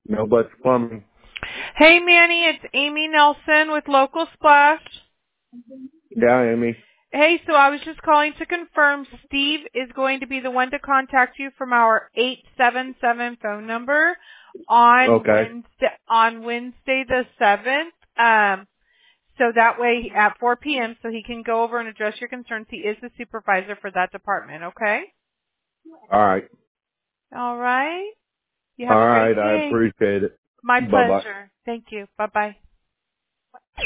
No Butts Plumbing. Hey, Manny, it's Amy Nelson with Local Splash. Yeah, Amy. Hey, so I was just calling to confirm Steve is going to be the one to contact you from our 877 phone number on Wednesday the 7th. So that way at 4 p.m. so he can go over and address your concerns. He is the supervisor for that department, okay? All right. All right. You have All a right. great I day. appreciate it. My Bye-bye. pleasure. Thank you. Bye-bye.